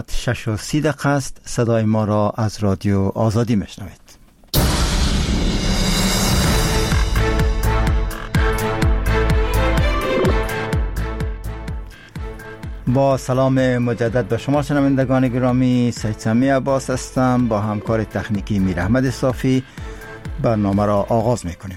6:30 است. صدای ما را از رادیو آزادی میشنوید. با سلام مجدد به شما شنوندگان گرامی، سید سمی عباس هستم. با همکار تکنیکی میر احمد صافی برنامه را آغاز میکنیم.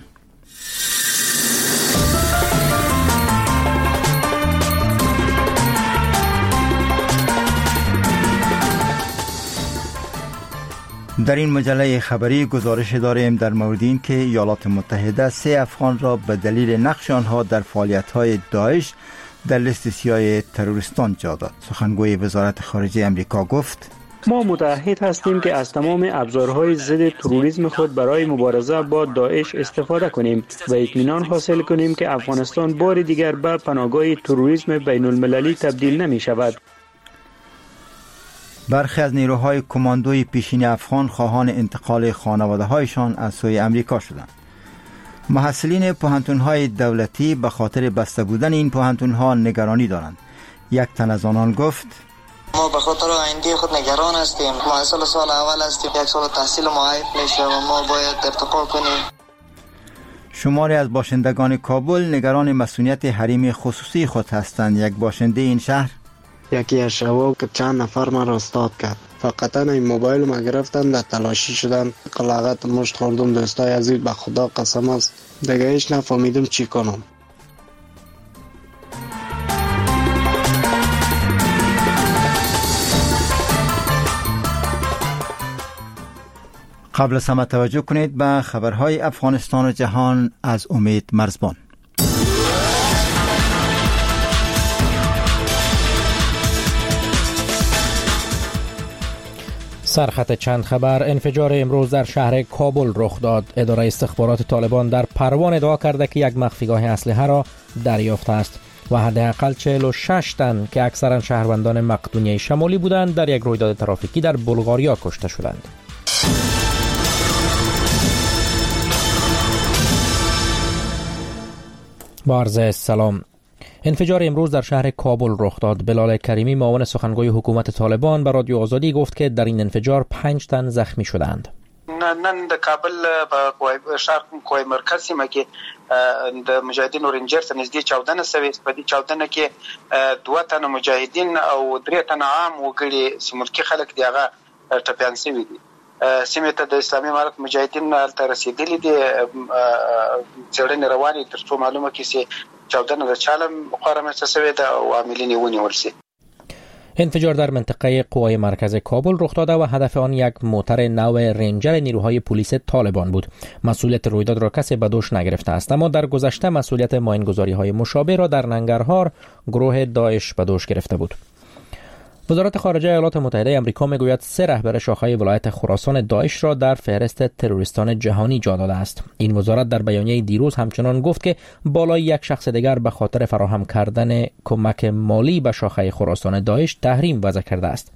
در این مجله خبری گزارش داریم در مورد این که ایالات متحده 3 افغان را به دلیل نقش آنها در فعالیت‌های داعش در لیست سیاه تروریستان جا داد. سخنگوی وزارت خارجه امریکا گفت: ما متعهد هستیم که از تمام ابزارهای ضد تروریسم خود برای مبارزه با داعش استفاده کنیم و اطمینان حاصل کنیم که افغانستان بار دیگر به پناهگاه تروریسم بین المللی تبدیل نمی شود. برخی از نیروهای کماندوی پیشین افغان خواهان انتقال خانواده‌هایشان از سوی امریکا شدند. محصلین پوهنتون‌های دولتی به خاطر بسته بودن این پوهنتون‌ها نگرانی دارند. یک تن از آنان گفت: ما به خاطر آینده خود نگران هستیم. محصل سال اول هستیم، 1 سال تحصیل ما عیب میشه و ما باید ارتقا کنیم. شماری از باشندگان کابل نگران مسئولیت حریم خصوصی خود هستند. یک باشنده این شهر: یکی از شباب که چند نفر ما را استاد کرد، فقط این موبایل ما گرفتن، در تلاشی شدن، قلاقت مشت خوردم. دوستای عزیز، به خدا قسم است دیگه هیچ نفهمیدم چی کنم. قبل از همه توجه کنید به خبرهای افغانستان و جهان از امید مرزبان. سرخط چند خبر. انفجار امروز در شهر کابل رخ داد. اداره استخبارات طالبان در پروان ادعا کرده که یک مخفیگاه اسلحه را دریافته است و حداقل 46 تن که اکثرا شهروندان مقدونیه شمالی بودند در یک رویداد ترافیکی در بلغاریا کشته شدند. با عرض سلام. انفجار امروز در شهر کابل رخ داد. بلال کریمی، معاون سخنگوی حکومت طالبان، به رادیو آزادی گفت که در این انفجار 5 تن زخمی شدند. نن د کابل په شهر کوی مرکز سیمه کې د مجاهدین رینجر ته نږدې چاودنه شوې. په دې چاودنه کې 2 تنه مجاهدین او 3 تنه عام وګړي سیملکي خلک دی هغه ټپيان شوي دي. سیمه ته د اسلامي امارت مجاهدین هلته رسیدلي دي. څېړنې روانې تر څو معلومه کړي چې چاودنه د چا له خوا رامنځته شوې ده او عاملین یې ونیول شي. انفجار در منطقه قوای مرکز کابل رخ داده و هدف آن یک موتر نو رنجر نیروهای پلیس طالبان بود. مسئولیت رویداد را کسی به دوش نگرفته است، اما در گذشته مسئولیت ماینگذاری‌های مشابه را در ننگرهار گروه داعش به دوش گرفته بود. وزارت خارجه ایالات متحده آمریکا میگوید 3 رهبر شاخه ولایت خراسان داعش را در فهرست تروریستان جهانی جا داده است. این وزارت در بیانیه دیروز همچنان گفت که بالای 1 شخص دیگر به خاطر فراهم کردن کمک مالی به شاخه خراسان داعش تحریم وضع کرده است.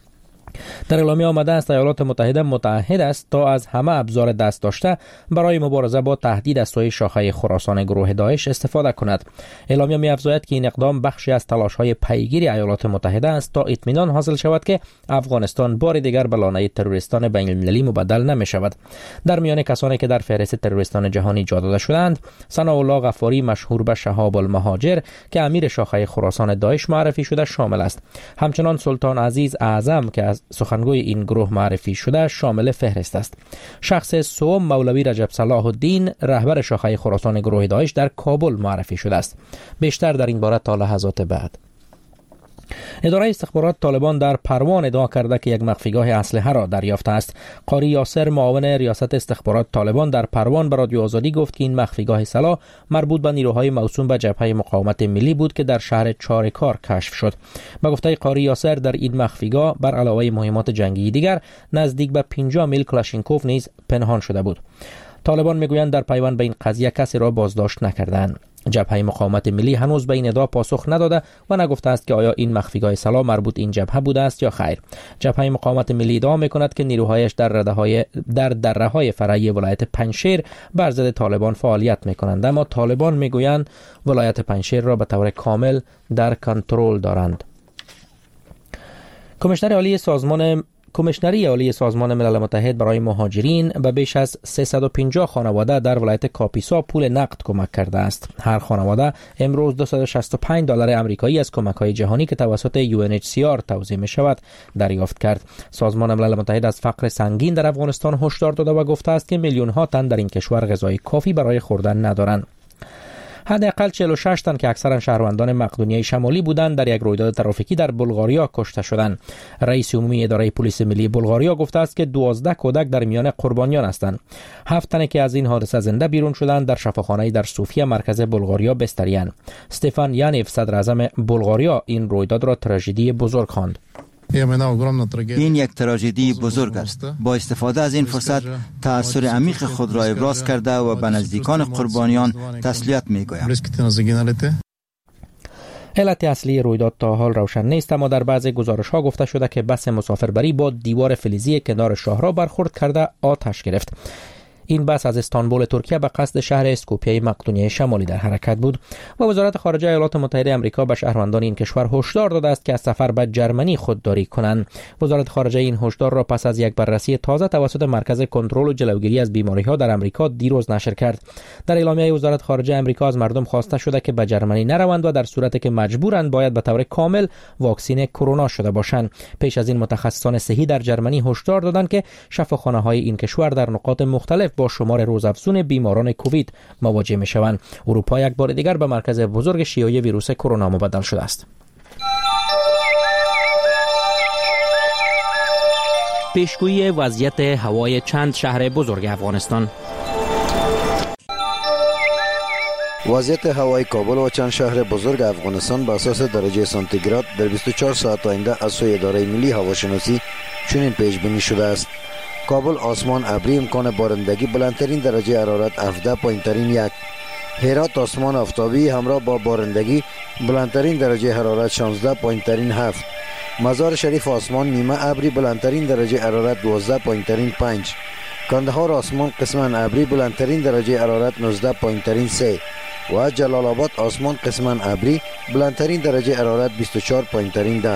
در اعلامیه آمده است ایالات متحده متعهد است تا از همه ابزار دست داشته برای مبارزه با تهدید از سوی شاخه خراسان گروه داعش استفاده کند. اعلامیه می‌افزاید که این اقدام بخشی از تلاش‌های پیگیری ایالات متحده است تا اطمینان حاصل شود که افغانستان بار دیگر به لانه تروریستان بین المللی مبدل نمی‌شود. در میان کسانی که در فهرست تروریستان جهانی جا داده شدند، ثناءالله غفاری مشهور به شهاب المهاجر که امیر شاخه خراسان داعش معرفی شده شامل است. همچنان سلطان عزیز اعظم که از سخنگوی این گروه معرفی شده شامل فهرست است. شخص سوم مولوی رجب صلاح الدین رهبر شاخه خراسان گروه داعش در کابل معرفی شده است. بیشتر در این باره تا لحظات بعد. اداره استخبارات طالبان در پروان ادعا کرده که یک مخفیگاه اسلحه را دریافته است. قاری یاسر معاون ریاست استخبارات طالبان در پروان به رادیو آزادی گفت که این مخفیگاه سلاح مربوط به نیروهای موسوم به جبهه مقاومت ملی بود که در شهر چارکار کشف شد. به گفته قاری یاسر در این مخفیگاه بر علاوه مهمات جنگی دیگر نزدیک به 50 میل کلاشینکوف نیز پنهان شده بود. طالبان میگویند در پیوند به این قضیه کسی را بازداشت نکردند. جبهه مقاومت ملی هنوز به این ادعا پاسخ نداده و نگفته است که آیا این مخفیگاه سلاح مربوط این جبهه بوده است یا خیر. جبهه مقاومت ملی ادعا میکند که نیروهایش در دره‌های فرعی ولایت پنجشیر بر ضد طالبان فعالیت میکنند، اما طالبان میگویند ولایت پنجشیر را به طور کامل در کنترل دارند. کمیشنری عالی سازمان ملل متحد برای مهاجرین به بیش از 350 خانواده در ولایت کاپیسا پول نقد کمک کرده است. هر خانواده امروز $265 آمریکایی از کمک‌های جهانی که توسط UNHCR توزیع می‌شود دریافت کرد. سازمان ملل متحد از فقر سنگین در افغانستان هشدار داده و گفته است که میلیون‌ها تن در این کشور غذای کافی برای خوردن ندارند. حداقل 46 تن که اکثرا شهروندان مقدونیه شمالی بودند در یک رویداد ترافیکی در بلغاریا کشته شدند. رئیس عمومی اداره پلیس ملی بلغاریا گفته است که 12 کودک در میان قربانیان هستند. 7 تن که از این حادثه زنده بیرون شدند در شفاخانه در سوفیا مرکز بلغاریا بستری‌اند. استفان یانیف صدر اعظم بلغاریا این رویداد را تراژدی بزرگ خواند. این یک تراژدی بزرگ است. با استفاده از این فرصت تأثیر عمیق خود را ابراز کرده و به نزدیکان قربانیان تسلیت می‌گویم. علت اصلی رویداد تا حال روشن نیست، اما در بعضی گزارش‌ها گفته شده که بس مسافربری با دیوار فلزی کنار شاهراه برخورد کرده آتش گرفت. این بس از استانبول ترکیه به قصد شهر اسکوپیه مقدونیه شمالی در حرکت بود و وزارت خارجه ایالات متحده آمریکا به شهروندان این کشور هشدار داده است که از سفر به جرمنی خودداری کنند. وزارت خارجه این هشدار را پس از یک بررسی تازه توسط مرکز کنترل و جلوگیری از بیماری‌ها در آمریکا دیروز نشر کرد. در اعلامیه وزارت خارجه آمریکا از مردم خواسته شده که به جرمنی نروند و در صورتی که مجبورند باید به طور کامل واکسین کرونا شده باشند. پیش از این متخصصان صحی در جرمنی هشدار دادند که شفاخانه‌های این کشور در نقاط مختلف با شمار روزافزون بیماران کووید مواجه می‌شوند. اروپا یک بار دیگر به مرکز بزرگ شیوع ویروس کرونا مبدل شده است. پیشگویی وضعیت هوای چند شهر بزرگ افغانستان. وضعیت هوای کابل و چند شهر بزرگ افغانستان به اساس درجه سانتیگراد در 24 ساعت آینده از سوی اداره ملی هواشناسی چنین پیش بینی شده است: کابل آسمان ابری، امکان بارندگی، بلندترین درجه حرارت 17، پایینترین 1. هرات آسمان آفتابی همراه با بارندگی، بلندترین درجه حرارت 16، پایینترین 7. مزار شریف آسمان نیمه ابری، بلندترین درجه حرارت 12، پایینترین 5. کندهار آسمان قسما ابری، بلندترین درجه حرارت 19، پایینترین 3. و جلال آباد آسمان قسما ابری، بلندترین درجه حرارت 24، پایینترین 10.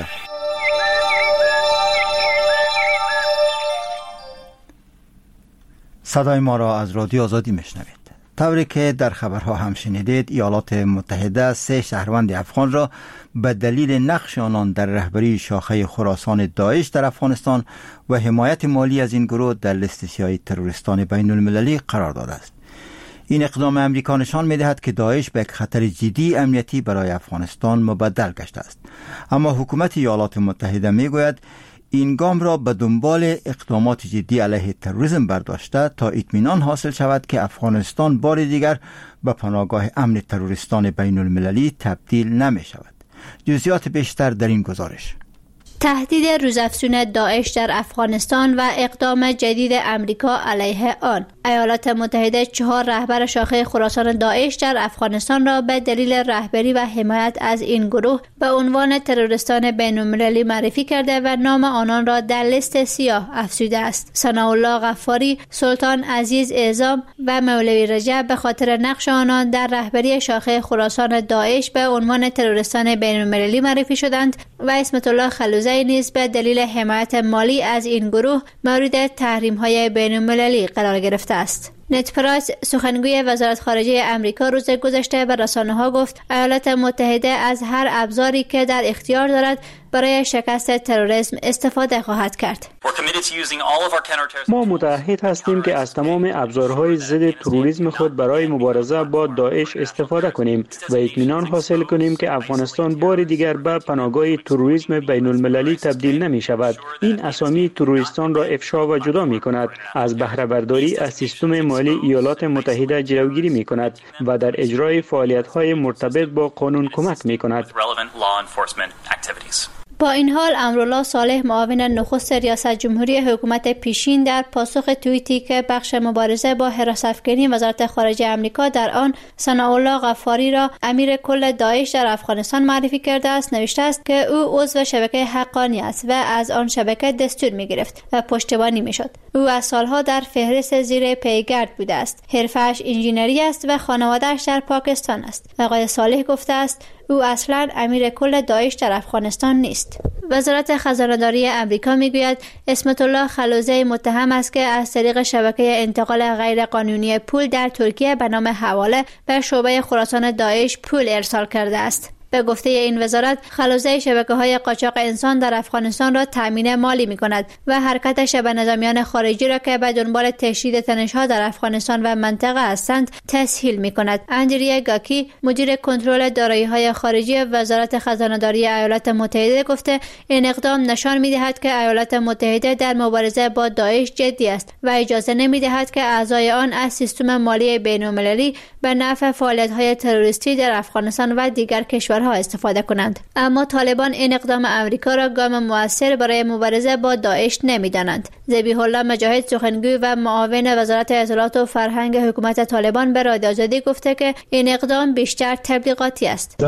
صدای ما را از رادیو آزادی میشنوید. طوری که در خبرها هم شنیدید، ایالات متحده 3 شهروند افغان را به دلیل نقش آنان در رهبری شاخه خراسان داعش در افغانستان و حمایت مالی از این گروه در لیست سیاه تروریستان بین المللی قرار داده است. این اقدام امریکا نشان می‌دهد که داعش به یک خطر جدی امنیتی برای افغانستان مبدل گشته است. اما حکومت ایالات متحده میگوید این گام را به دنبال اقدامات جدی علیه تروریسم برداشته تا اطمینان حاصل شود که افغانستان بار دیگر به پناهگاه امن تروریستان بین المللی تبدیل نمی شود. جزئیات بیشتر در این گزارش. تهدید روزافزون داعش در افغانستان و اقدام جدید امریکا علیه آن. ایالات متحده 4 رهبر شاخه خراسان داعش در افغانستان را به دلیل رهبری و حمایت از این گروه به عنوان تروریستان بین‌المللی معرفی کرده و نام آنان را در لیست سیاه افزوده است. ثناءالله غفاری، سلطان عزیز اعظام و مولوی رجب به خاطر نقش آنان در رهبری شاخه خراسان داعش به عنوان تروریستان بین‌المللی معرفی شدند و اسمت الله خلوزی نیز به دلیل حمایت مالی از این گروه مورد تحریم‌های بین‌المللی قرار گرفته است. نت پرایس، سخنگوی وزارت خارجه امریکا، روز گذشته به رسانه‌ها گفت ایالات متحده از هر ابزاری که در اختیار دارد برای شکست تروریسم استفاده خواهد کرد. ما متعهد هستیم که از تمام ابزارهای ضد تروریسم خود برای مبارزه با داعش استفاده کنیم و اطمینان حاصل کنیم که افغانستان بار دیگر به پناهگاه تروریسم بین المللی تبدیل نمی شود. این اسامی تروریستان را افشا و جدا می کند، از بهره برداری از سیستم مالی ایالات متحده جلوگیری می کند و در اجرای فعالیت‌های مرتبط با قانون کمک می کند. با این حال امرالله صالح، معاون نخست ریاست جمهوری حکومت پیشین، در پاسخ توییتی که بخش مبارزه با حراس‌افکنی وزارت خارجه آمریکا در آن ثناءالله غفاری را امیر کل داعش در افغانستان معرفی کرده است، نوشته است که او عضو شبکه حقانی است و از آن شبکه دستور می‌گرفت و پشتیبانی می‌شد. او از سالها در فهرست زیر پیگرد بوده است. حرفه‌اش انجینری است و خانواده‌اش در پاکستان است. آقای صالح گفته است او اصلاً امیر کل داعش در افغانستان نیست. وزارت خزانه‌داری امریکا میگوید اسمت الله خلوزی متهم است که از طریق شبکه انتقال غیرقانونی پول در ترکیه به نام حواله به شعبه خراسان داعش پول ارسال کرده است. به گفته این وزارت، خلوزی شبکه‌های قاچاق انسان در افغانستان را تامین مالی می‌کند و حرکتش به نظامیان خارجی را که به دنبال تشدید تنش‌ها در افغانستان و منطقه هستند تسهیل می‌کند. اندریا گاکی، مدیر کنترل دارایی‌های خارجی وزارت خزانه‌داری ایالات متحده گفته این اقدام نشان می‌دهد که ایالات متحده در مبارزه با داعش جدی است و اجازه نمی‌دهد که اعضای آن از سیستم مالی بین‌المللی به نفع فعالیت‌های تروریستی در افغانستان و دیگر کشورها استفاده کنند. اما طالبان این اقدام امریکا را گام مؤثر برای مبارزه با داعش نمی‌دانند. ذبیح الله مجاهد، سخنگوی و معاون وزارت اطلاعات و فرهنگ حکومت طالبان به رادیو آزادی گفته که این اقدام بیشتر تبلیغاتی است.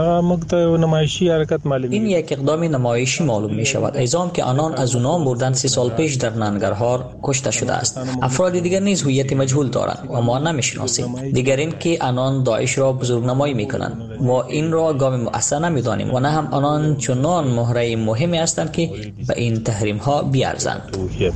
این یک اقدام نمایشی معلوم می شود. ایزام که آنان از اونام بردن 3 سال پیش در ننگرهار کشته شده است. افراد دیگر نیز هویت مجهول دارند و ما نمی‌شناسیم. دیگر این که آنان داعش را بزرگنمایی می‌کنند. ما این را گام مؤثر نمی‌دانیم و نه هم آنان چنان مهره مهمی هستند که به این تحریم ها بیارزند.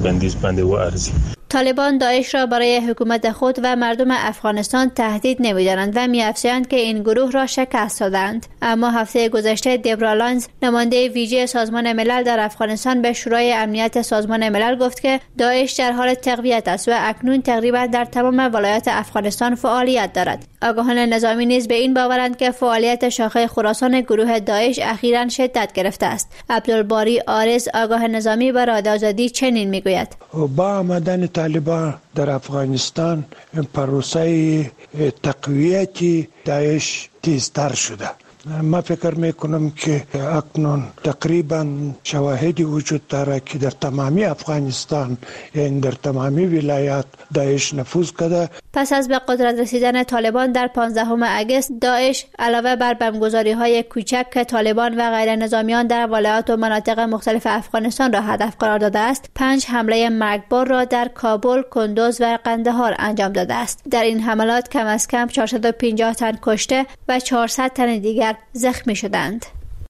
طالبان داعش را برای حکومت خود و مردم افغانستان تهدید نمی‌دانند و می‌افزایند که این گروه را شکست دادند. اما هفته گذشته دبرا لانز، نماینده ویژه سازمان ملل در افغانستان، به شورای امنیت سازمان ملل گفت که داعش در حال تقویت است و اکنون تقریبا در تمام ولایات افغانستان فعالیت دارد. آگاهان نظامی نیز به این باورند که فعالیت شاخه خراسان گروه داعش اخیراً شدت گرفته است. عبدالباری آرز، آگاه نظامی، به رادیو آزادی چنین میگوید: با آمدن طالبان در افغانستان پروسه تقویت داعش تیزتر شده. ما فکر میکنم که اکنون تقریبا شواهدی وجود دارد که در تمامی افغانستان یعنی در تمامی ولایات داعش نفوذ کرده. پس از به قدرت رسیدن طالبان در 15 اگست، داعش علاوه بر بمبگذاری‌های کوچک که طالبان و غیر نظامیان در ولایات و مناطق مختلف افغانستان را هدف قرار داده است، 5 حمله مرگبار را در کابل، کندوز و قندهار انجام داده است. در این حملات کم از کم 450 تن کشته و 400 تن دیگر زخمی شدند.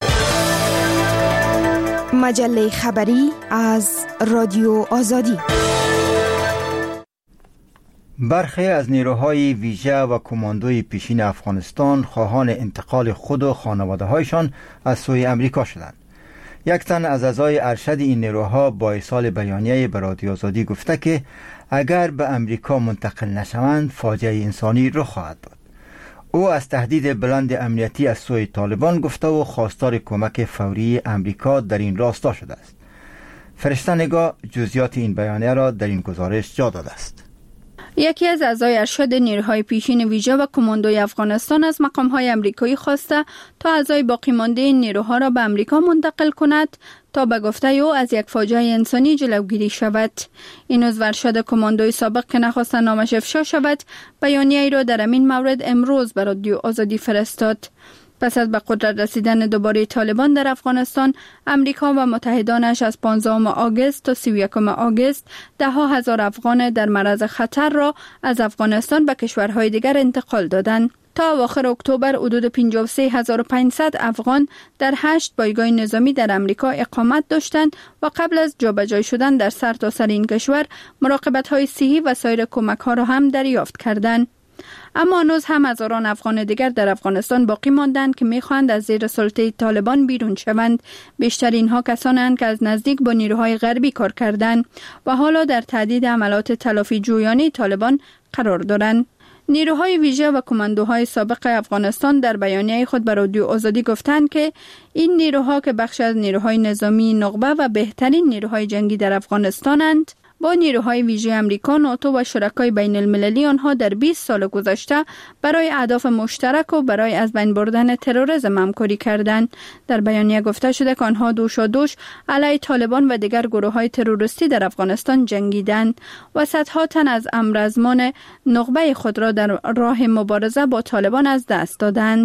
مجله خبری از رادیو آزادی. برخی از نیروهای ویژه و کماندوی پیشین افغانستان خواهان انتقال خود و خانواده‌هایشان از سوی امریکا شدند. یک تن از اعضای ارشد این نیروها با ارسال بیانیه به رادیو آزادی گفته که اگر به امریکا منتقل نشوند فاجعه انسانی رخ خواهد داد. او از تهدید بلند امنیتی از سوی طالبان گفته و خواستار کمک فوری امریکا در این راستا شده است. فرشته نگاه جزئیات این بیانیه را در این گزارش جا داده است. یکی از اعضای ارشد نیروهای پیشین ویژه و کماندوی افغانستان از مقام‌های آمریکایی خواسته تا اعضای باقی مانده این نیروها را به امریکا منتقل کند تا به گفته او از یک فاجعه انسانی جلوگیری شود. این عضو ارشد کماندوی سابق که نخواست نامش افشا شود، بیانیه‌ای را در این مورد امروز به رادیو آزادی فرستاد. پس از به قدرت رسیدن دوباره طالبان در افغانستان، امریکا و متحدانش از 15 آگوست تا 31 آگوست 10,000 افغان در معرض خطر را از افغانستان به کشورهای دیگر انتقال دادند. تا اواخر اکتبر حدود 53,500 افغان در 8 پایگاه نظامی در امریکا اقامت داشتند و قبل از جابجایی شدن در سرتاسر این کشور مراقبت‌های صحی و سایر کمک‌ها را هم دریافت کردند. اما هنوز هم هزاران افغان دیگر در افغانستان باقی ماندند که می‌خواهند از زیر سلطه طالبان بیرون شوند. بیشتر اینها کسانند که از نزدیک با نیروهای غربی کار کردند و حالا در تهدید عملات تلافی جویانه طالبان قرار دارند. نیروهای ویژه و کماندوهای سابق افغانستان در بیانیه خود به رادیو آزادی گفتند که این نیروها که بخش از نیروهای نظامی نخبه و بهترین نیروهای جنگی در افغانستانند، با نیروهای ویژه امریکا، ناتو و شرکای بین المللی آنها در 20 سال گذشته برای اهداف مشترک و برای از بین بردن تروریسم همکاری کردند. در بیانیه گفته شده که آنها دوشادوش علیه طالبان و دیگر گروه‌های تروریستی در افغانستان جنگیدند و صدها تن از امرزمان نخبه خود را در راه مبارزه با طالبان از دست دادند.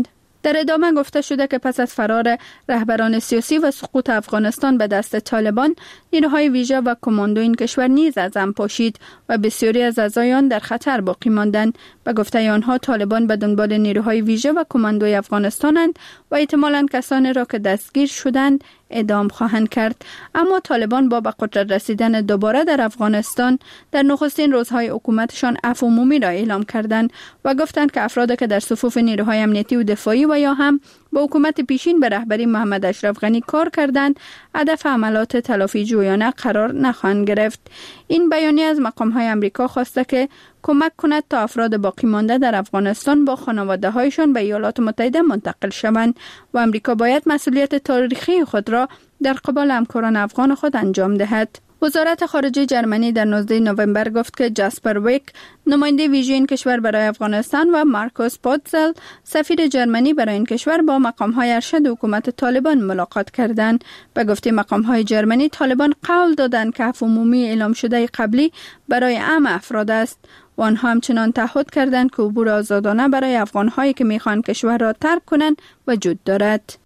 در ادامه گفته شده که پس از فرار رهبران سیاسی و سقوط افغانستان به دست طالبان، نیروهای ویژه و کماندو این کشور نیز از هم پاشید و بسیاری از اعضای آن در خطر باقی ماندند. به گفته آنها طالبان به دنبال نیروهای ویژه و کماندوی افغانستانند و احتمالاً کسانی را که دستگیر شدند اعدام خواهند کرد. اما طالبان با به قدرت رسیدن دوباره در افغانستان در نخستین روزهای حکومتشان عفو عمومی را اعلام کردند و گفتند که افرادی که در صفوف نیروهای امنیتی و دفاعی و یا هم با حکومت پیشین به رهبری محمد اشرف غنی کار کردند، هدف عملات تلافی جویانه قرار نخواهند گرفت. این بیانیه از مقام‌های آمریکا خواسته که کمک کند تا افراد باقی مانده در افغانستان با خانواده‌هایشان به ایالات متحده منتقل شوند و آمریکا باید مسئولیت تاریخی خود را در قبال همکاران افغان خود انجام دهد. وزارت خارجه جرمنی در 19 نوامبر گفت که جاسپر ویک، نماینده ویژه این کشور برای افغانستان، و مارکوس پوتزل، سفیر جرمنی برای این کشور، با مقام‌های ارشد حکومت طالبان ملاقات کردند. به گفته مقام‌های جرمنی، طالبان قول دادند که عفو عمومی اعلام شده قبلی برای همه افراد است و آنها همچنان تعهد کردند که عبور آزادانه برای افغان‌هایی که می‌خواهند کشور را ترک کنند وجود دارد.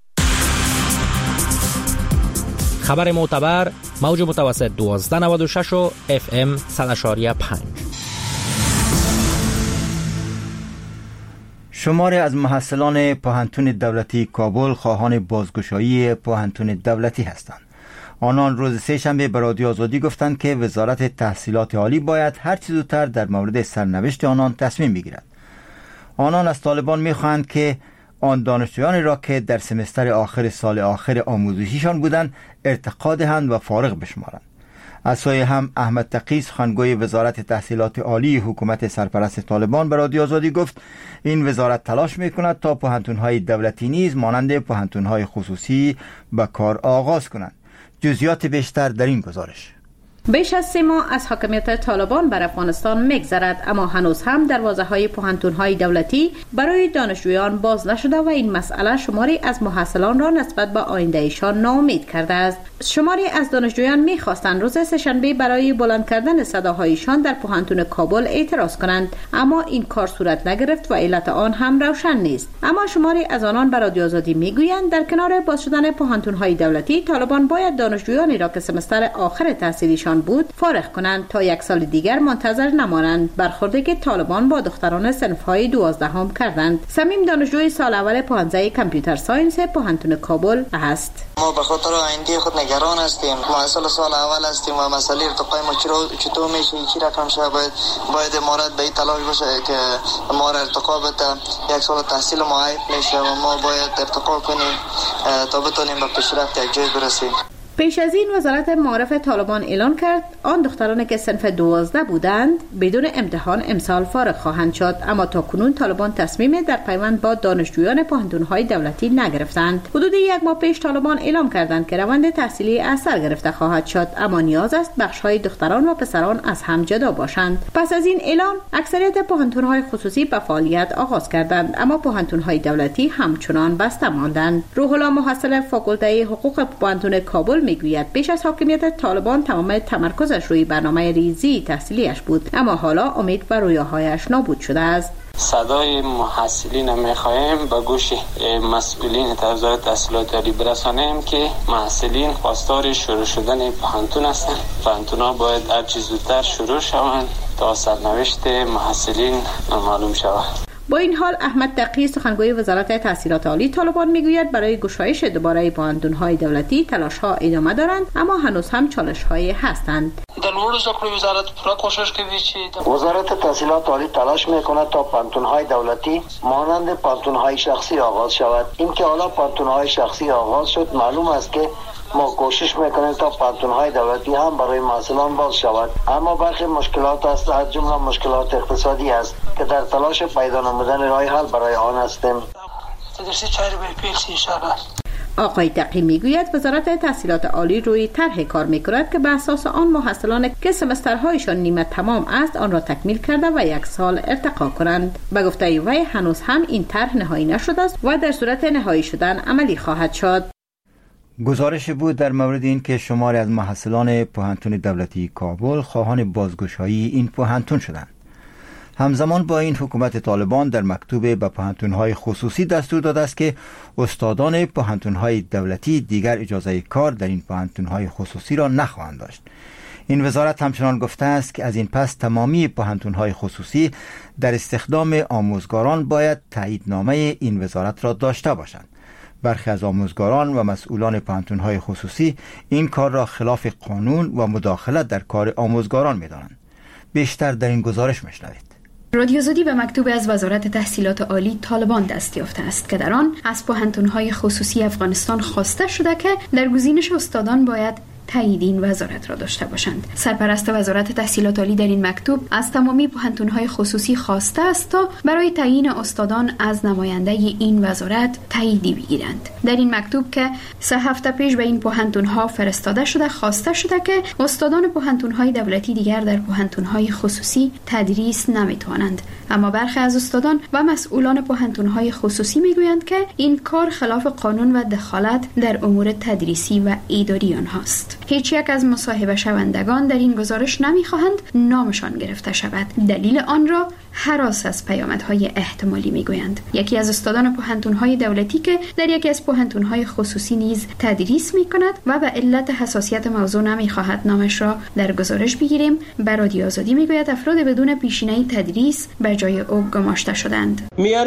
خبر معتبر، موج متوسط 1296 و FM 100.5. شماری از محصلان پوهنتون دولتی کابل خواهان بازگشایی پوهنتون دولتی هستند. آنان روز سه‌شنبه به رادیو آزادی گفتند که وزارت تحصیلات عالی باید هر چه زودتر در مورد سرنوشت آنان تصمیم بگیرد. آنان از طالبان می‌خواهند که آن دانشجویانی را که در سمستر آخر سال آخر آموزشیشان بودند ارتقا دهند و فارغ بشمارند. از سوی هم احمد تقی، سخنگوی وزارت تحصیلات عالی حکومت سرپرست طالبان، به رادیو آزادی گفت این وزارت تلاش می‌کند تا پوهنتون‌های دولتی نیز مانند پوهنتون‌های خصوصی به کار آغاز کنند. جزئیات بیشتر در این گزارش. بیش از 3 ماه از حاکمیت طالبان بر افغانستان می‌گذرد، اما هنوز هم دروازه‌های پوهنتون‌های دولتی برای دانشجویان باز نشده و این مسئله شماری از محصلان را نسبت به آینده‌شان ناامید کرده است. شماری از دانشجویان می‌خواستند روز سه‌شنبه برای بلند کردن صداهایشان در پوهنتون کابل اعتراض کنند، اما این کار صورت نگرفت و علت آن هم روشن نیست. اما شماری از آنان به رادیو آزادی می‌گویند در کنار باز شدن پوهنتون‌های دولتی، طالبان باید دانشجویانی را که سمستر آخر تحصیلیشان بود فارغ کنند تا 1 سال دیگر منتظر نمانند، برخوردی که طالبان با دختران صنف‌های 12 کردند. صمیم دانشجوی سال اول پوهنځی کامپیوتر ساینس پوهنتون کابل است. ما به خاطر آینده خود نگران هستیم. محصل سال اول هستیم و مسئله ارتقای ما چطور میشه، چی رقم شه، باید امارت به این تلاش باشه که ما را ارتقا بده. 1 سال تحصیل ما عیب میشه و ما باید ارتقا کنیم تا بتونیم به پیشرفت یک جای برسیم. پیش از این وزارت معارف طالبان اعلان کرد آن دخترانی که صنف 12 بودند بدون امتحان امسال فارغ خواهند شد، اما تا کنون طالبان تصمیم در پیوند با دانشجویان پوهنتون‌های دولتی نگرفتند. حدود 1 ماه پیش طالبان اعلام کردند که روند تحصیلی از سر گرفته خواهد شد، اما نیاز است بخش‌های دختران و پسران از هم جدا باشند. پس از این اعلان اکثریت پوهنتون‌های خصوصی به فعالیت آغاز کردند، اما پوهنتون‌های دولتی همچنان بسته ماندند. روح الله محصل فاکولته حقوق پوهنتون کابل میگوید بیش از حاکمیت طالبان تمام تمرکزش روی برنامه ریزی تحصیلیش بود، اما حالا امید و رویاهایش نابود شده است. صدای محصلین میخواهیم به گوش مسئولین وزارت تحصیلات عالی برسانیم که محصلین خواستار شروع شدن پوهنتون هستند. پوهنتون‌ها باید هر چه زودتر شروع شوند تا سرنوشت محصلین معلوم شود. با این حال احمد تقی، سخنگوی وزارت تحصیلات عالی طالبان، میگوید برای گشایش دوباره پوهنتون‌های دولتی تلاش‌ها ادامه دارند، اما هنوز هم چالش‌هایی هستند. وزارت تحصیلات عالی تلاش میکند تا پوهنتون‌های دولتی مانند پوهنتون‌های شخصی آغاز شود. اینکه حالا پوهنتون‌های شخصی آغاز شد، معلوم است که ما کوشش میکنیم تا پوهنتون‌های دولتی هم برای محصلان باز شود، اما برخی مشکلات است، از جمله مشکلات اقتصادی است که در تلاش پیدا نمودن راه حل برای آن هستیم. آقای تقی میگوید وزارت تحصیلات عالی روی طرح کار میکند که به اساس آن محصلان که سمسترهایشان نیمه تمام است آن را تکمیل کرده و 1 سال ارتقا کنند. به گفته وی هنوز هم این طرح نهایی نشده است و در صورت نهایی شدن عملی خواهد شد. گزارش بود در مورد این که شماری از محصلان پوهنتون دولتی کابل خواهان بازگشایی این پوهنتون شدند. همزمان با این حکومت طالبان در مکتوب به پوهنتون‌های خصوصی دستور داده است که استادان پوهنتون‌های دولتی دیگر اجازه کار در این پوهنتون‌های خصوصی را نخواهند داشت. این وزارت همچنان گفته است که از این پس تمامی پوهنتون‌های خصوصی در استخدام آموزگاران باید تاییدنامه این وزارت را داشته باشند. برخی از آموزگاران و مسئولان پوهنتون‌های خصوصی این کار را خلاف قانون و مداخلت در کار آموزگاران می‌دانند. بیشتر در این گزارش می‌شنوید. رادیو آزادی به مکتوب از وزارت تحصیلات عالی طالبان دست یافته است که در آن از پوهنتون‌های خصوصی افغانستان خواسته شده که در گزینش استادان باید تایید این وزارت را داشته باشند. سرپرست وزارت تحصیلات عالی در این مکتوب از تمامی پوهنتون‌های خصوصی خواسته است تا برای تعیین استادان از نماینده این وزارت تاییدی بگیرند. در این مکتوب که 3 هفته پیش به این پوهنتون‌ها فرستاده شده خواسته شده که استادان پوهنتون‌های دولتی دیگر در پوهنتون‌های خصوصی تدریس نمی‌توانند، اما برخی از استادان و مسئولان پوهنتون‌های خصوصی می‌گویند که این کار خلاف قانون و دخالت در امور تدریسی و اداری آنهاست. هیچ یک از مصاحبه شوندگان در این گزارش نمی‌خواهند نامشان گرفته شود. دلیل آن را هراس از پیامدهای احتمالی میگویند. یکی از استادان پوهنتون‌های دولتی که در یکی از پوهنتون‌های خصوصی نیز تدریس می‌کند و به علت حساسیت موضوع نمی‌خواهد نامش را در گزارش بگیریم، به رادیو آزادی میگوید افراد بدون پیشینه تدریس به جای او گماشته شدند.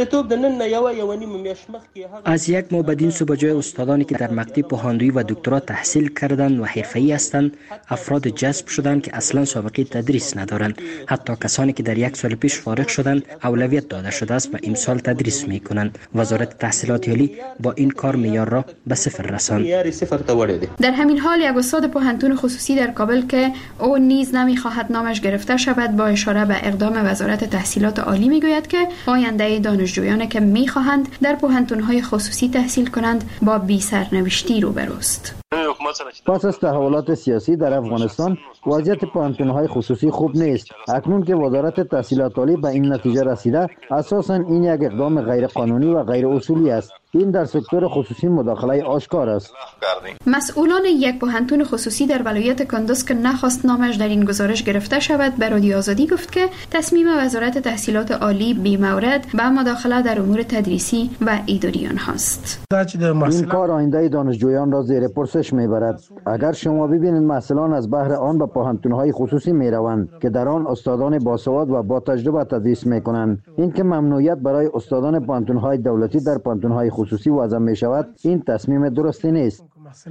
از یک ماه بدین سو به جای استادانی که در مکتب پوهاندویی و دکترا تحصیل کردند و حرفه‌ای هستند، افراد جذب شدند که اصلا سابقه تدریس ندارند. حتی کسانی که در یک سال پیش فارغ شدند اولویت داده شده است و امسال تدریس می‌کنند. وزارت تحصیلات عالی با این کار معیار را به صفر رساند. در همین حال یک استاد پوهنتون خصوصی در کابل که او نیز نمی‌خواهد نامش گرفته شود با اشاره به اقدام وزارت تحصیلات عالی میگوید که آینده دانشجویانی که می‌خواهند در پوهنتون‌های خصوصی تحصیل کنند با بی سرنوشتی روبروست. پس از تحولات سیاسی در افغانستان وضعیت پوهنتون‌های خصوصی خوب نیست. اکنون که وزارت تحصیلات عالی به این نتیجه رسیده، اساساً این یک اقدام غیر قانونی و غیر اصولی است. این در سکتور خصوصی مداخله آشکار است. مسئولان یک پوهنتون خصوصی در ولایت کندوز که نخواست نامش در این گزارش گرفته شود به رادیو آزادی گفت که تصمیم وزارت تحصیلات عالی بی‌مورد به مداخله در امور تدریسی و اداری آنهاست. این کار آینده دانشجویان را زیر پرسش میبرد. اگر شما ببینید مسئولان از بهر آن به پوهنتون‌های خصوصی میروند که در آن استادان باسواد و با تجربه تدریس میکنند، این که ممنوعیت برای استادان پوهنتون‌های دولتی در پوهنتون‌های خصوصی وضع می شود، این تصمیم درستی نیست.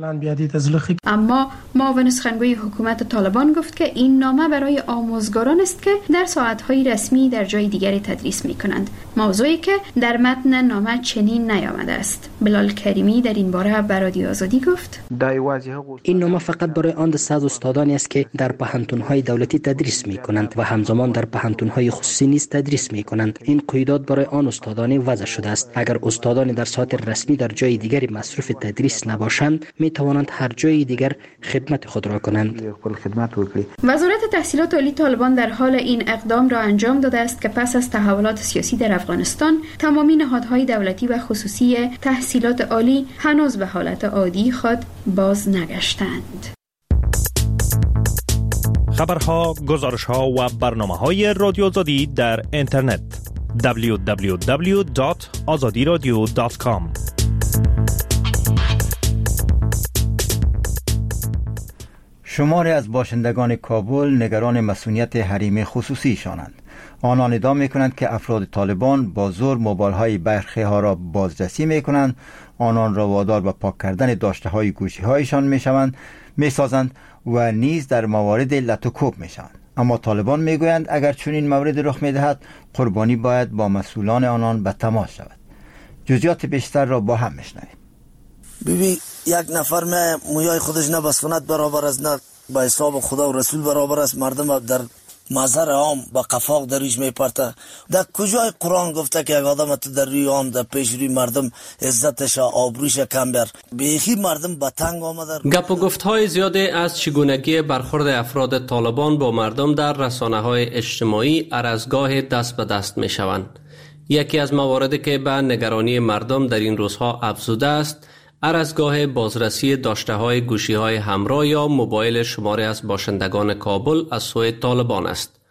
اما معاون سخنگوی حکومت طالبان گفت که این نامه برای آموزگاران است که در ساعت‌های رسمی در جای دیگری تدریس می‌کنند، موضوعی که در متن نامه چنین نیامده است. بلال کریمی در این باره به رادیو آزادی گفت این نامه فقط برای آن دسته از استادانی است که در پوهنتون‌های دولتی تدریس می‌کنند و همزمان در پوهنتون‌های خصوصی نیز تدریس می‌کنند. این قیودات برای آن استادان وضع شده است. اگر استادان در ساعت رسمی در جای دیگری مصروف تدریس نباشند، می توانند هر جای دیگر خدمت خود را کنند. وزارت تحصیلات عالی طالبان در حال این اقدام را انجام داده است که پس از تحولات سیاسی در افغانستان تمامی نهادهای دولتی و خصوصی تحصیلات عالی هنوز به حالت عادی خود باز نگشتند. خبرها، گزارشها و برنامه‌های رادیو آزادی در اینترنت www.azadiradio.com. شماری از باشندگان کابل نگران مسئولیت حریم خصوصی شانند. آنان ادعا می‌کنند که افراد طالبان با زور موبایل‌های برخی ها را بازرسی می‌کنند، آنان را وادار به پاک کردن داشته‌های گوشی‌هایشان می‌سازند و نیز در موارد لط و کوب می‌شوند. اما طالبان می‌گویند اگر چنین موردی رخ می‌دهد قربانی باید با مسئولان آنان به تماس شود. جزئیات بیشتر را با هم می‌شنویم. ببین یک نفر مویای خودش نه بسخونت برابر است، نه با حساب خدا و رسول برابر است. مردم در مظهر عام با قفاق در رویش میپرته. در کجای قرآن گفته که یک آدم تو در روی عام در پیش روی مردم عزتش آبروش کم بر؟ بیخی مردم به تنگ آمده. گپ و گفت‌های زیادی از چگونگی برخورد افراد طالبان با مردم در رسانه‌های اجتماعی عرضگاه دست به دست میشوند. یکی از مواردی که به نگرانی مردم در این روزها افزوده است، عرضگاه بازرسی داشته‌های گوشی‌های همراه یا موبایل شماری از باشندگان کابل از سوی طالبان است.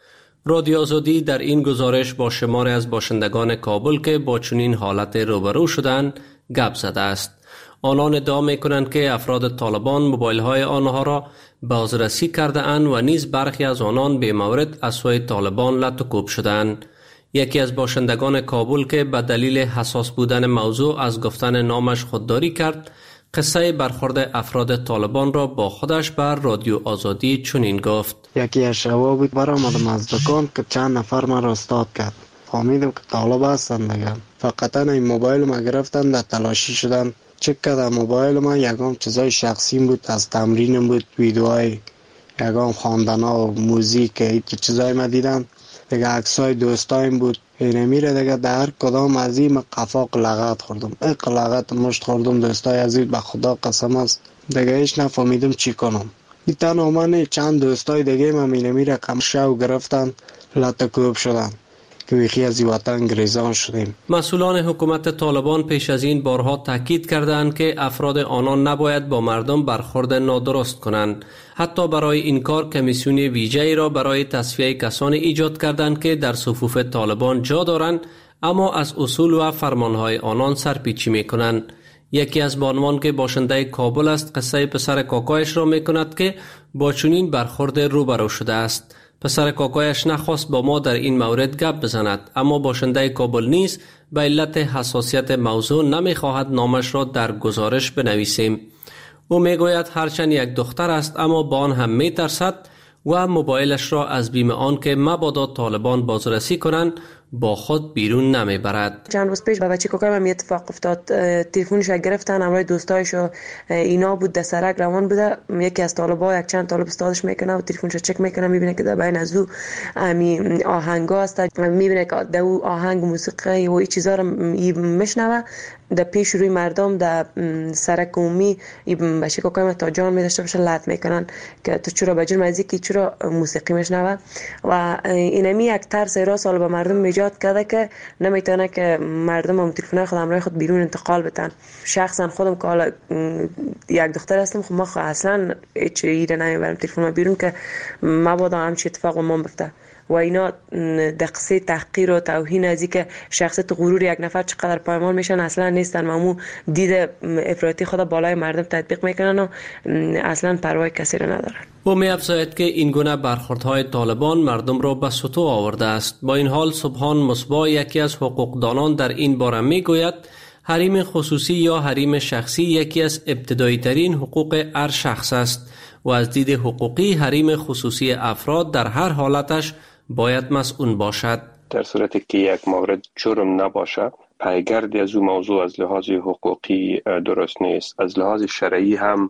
رادیو آزادی در این گزارش با شماری از باشندگان کابل که با چنین حالت روبرو شدند گپ زده است. آنان ادعا می‌کنند که افراد طالبان موبایل‌های آنها را بازرسی کرده اند و نیز برخی از آنان به مورد از سوی طالبان لطوکوب شدند. یکی از باشندگان کابل که به دلیل حساس بودن موضوع از گفتن نامش خودداری کرد، قصه برخورد افراد طالبان را با خودش بر رادیو آزادی چنین گفت: یکی از شبا بود برآمدم از دکان که چند نفر من را استاد کرد. فهمیدم که طالب هستند دیگه. فقط این موبایل ما گرفتن، در تلاشی شدن. چک کردم موبایل من یکم چیزای شخصی بود، از تمرین بود، ویدیوهای یکم خواندن ها و موزیک که چیزای ما دیدن دیگه، عکسای دوستایم بود. اینه میره دیگه در کدام از این قفاق لغت خوردم، ایک لغت مشت خوردم دوستای عزیز، به خدا قسم است دیگه هیچ نفهمیدم چی کنم. این تنها من چند دوستای دیگه من اینه میره کمشو گرفتن، لطکوب شدن که بیخی از وطن گریزان شدیم. مسئولان حکومت طالبان پیش از این بارها تاکید کردند که افراد آنان نباید با مردم برخورد نادرست کنند. حتی برای این کار کمیسیون ویژه‌ای را برای تصفیه کسانی ایجاد کردند که در صفوف طالبان جا دارند اما از اصول و فرمانهای آنان سرپیچی می‌کنند. یکی از بانوان که باشنده کابل است قصه پسر کاکایش را می‌کند که با چنین برخورد روبرو شده است. پسر کاکایش نخواست با ما در این مورد گپ بزند، اما باشنده کابل نیز به علت حساسیت موضوع نمیخواهد نامش را در گزارش بنویسیم. او میگوید هرچند یک دختر است اما با آن هم میترسد و موبایلش را از بیم آن که مبادا طالبان بازرسی کنند با خود بیرون نمیبرد. چند روز پیش با بچه کوکای من اتفاق افتاد، تلفنش گرفتن، همراه دوستایش و اینا بود، در سرک روان بوده، یکی از طالبا یک چند طالب استادش میکنه و تلفنش چک میکنه، میبینه که در بین از او آهنگا است، میبینه که در او آهنگ موسیقی و این چیزا رو میشنوه. در پیش روی مردم در سرک عمومی بچه کوکای من تا جان میداشته باشه لط میکنن که تو چرا بجور مزیکی چرا موسیقی میشنوه و اینمی یک ترس راست به مردم ایجاد کرده که نمیتونه که مردم هم تلفن خود همراه خود بیرون انتقال بدن. شخصا خودم که حالا یک دختر هستم، خب ما اصلا هیچ ایده نمیبرم تلفن بیرون که مبادا همچین اتفاق ما بیفته و اینا دقیقه تحقیر و توهین از اینکه شخصیت غرور یک نفر چقدر پایمال میشن اصلا نیستن. مامو دید افراطی خود بالای مردم تطبیق میکنن و اصلا پروای کسی را ندارن. او می‌افزاید که این گونه برخوردهای طالبان مردم را به سطوح آورده است. با این حال سبحان مصباح، یکی از حقوقدانان، در این باره میگوید حریم خصوصی یا حریم شخصی یکی از ابتدایی ترین حقوق هر شخص است و از دید حقوقی حریم خصوصی افراد در هر حالتش باید مسئول باشد. در صورتی که یک مورد جرم نباشه، پیگردی از او موضوع از لحاظ حقوقی درست نیست. از لحاظ شرعی هم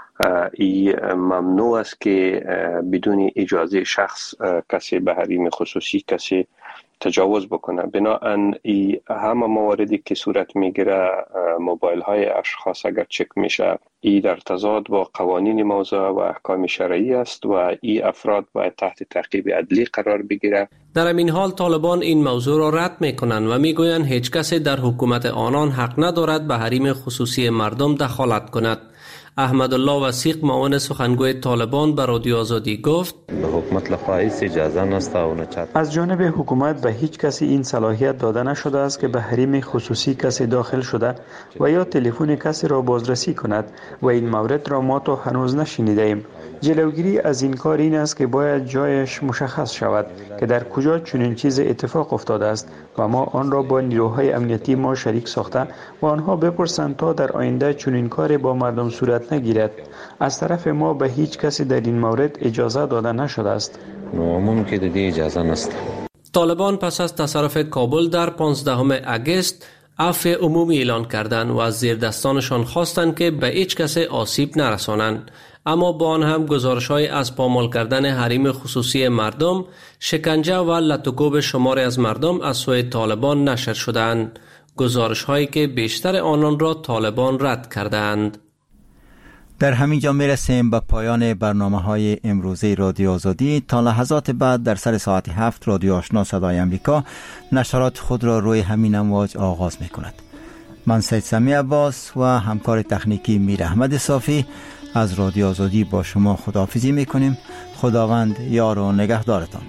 ممنوع است که بدون اجازه شخص کسی به حریم خصوصی کسی تجاوز بکنه. بنابراین همه مواردی که صورت میگیره، موبایل های اشخاص اگر چک میشه، ای در تضاد با قوانین موضوع و احکام شرعی است و ای افراد باید تحت تعقیب عدلی قرار بگیره. در این حال طالبان این موضوع را رد میکنند و میگویند هیچ کسی در حکومت آنان حق ندارد به حریم خصوصی مردم دخالت کند. احمدالله وثیق، معاون سخنگوی طالبان، به رادیو آزادی گفت: حکومت لخوا اجازه نست. از جانب حکومت به هیچ کسی این صلاحیت داده نشده است که به حریم خصوصی کسی داخل شده و یا تلفن کسی را بازرسی کند و این مورد را ما تا هنوز نشنیده ایم. جلوگیری از این کار این است که باید جایش مشخص شود که در کجا چنین چیز اتفاق افتاده است و ما آن را با نیروهای امنیتی ما شریک ساخته و آنها بپرسند تا در آینده چنین کاری با مردم صورت نگیرد. از طرف ما به هیچ کسی در این مورد اجازه داده نشده است. ممکن دی اجازه نست. طالبان پس از تصرف کابل در 15 اگست عفو عمومی اعلان کردند و از زیردستانشان خواستند که به هیچ کسی آسیب نرسانند، اما با آن هم گزارش‌های از پامال کردن حریم خصوصی مردم، شکنجه و لطوکوب شماری از مردم از سوی طالبان نشر شدند، گزارش‌هایی که بیشتر آنان را طالبان رد کردند. در همین جا میرسیم به پایان برنامه‌های امروزه رادیو آزادی. تا لحظات بعد در سر ساعت 7 رادیو آشنا صدای امریکا نشرات خود را روی همین امواج آغاز می‌کند. من سید سمی عباس و همکار تکنیکی میر احمد صافی از رادیو آزادی با شما خداحافظی می‌کنیم. خداوند یار و نگهدارتان.